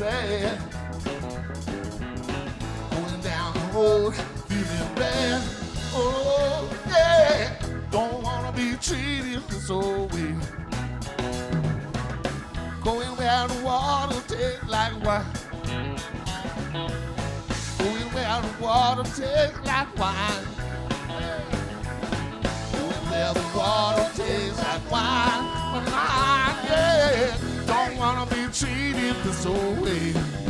bad. Going down the road, feeling bad. Oh, yeah. Don't wanna be treated this old way. Going where the water tastes like wine. Going where the water tastes like wine. Going where the water tastes like wine. But I, yeah, don't wanna be treated this old way.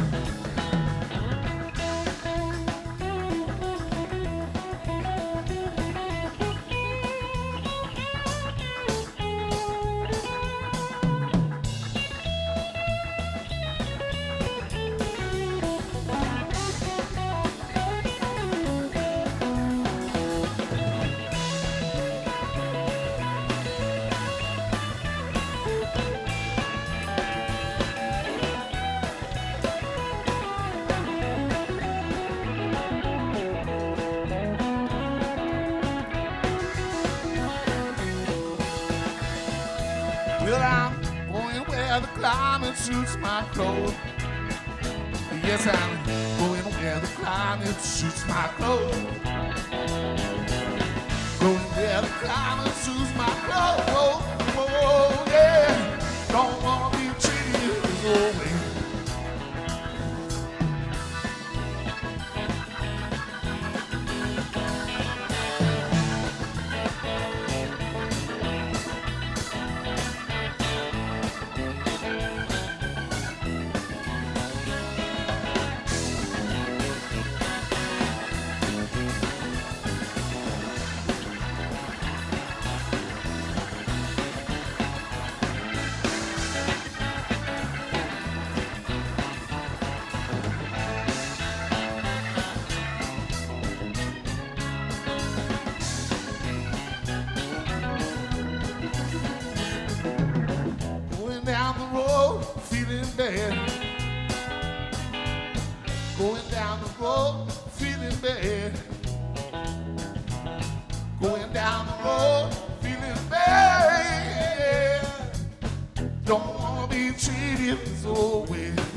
Well, I'm going where the climate suits my clothes. Yes, I'm going where the climate suits my clothes. Going where the climate suits my clothes. Oh, oh, yeah. Don't wanna be treated this old way. Down the road, feeling bad. Going down the road, feeling bad. Going down the road, feeling bad. Don't wanna be treated this old way.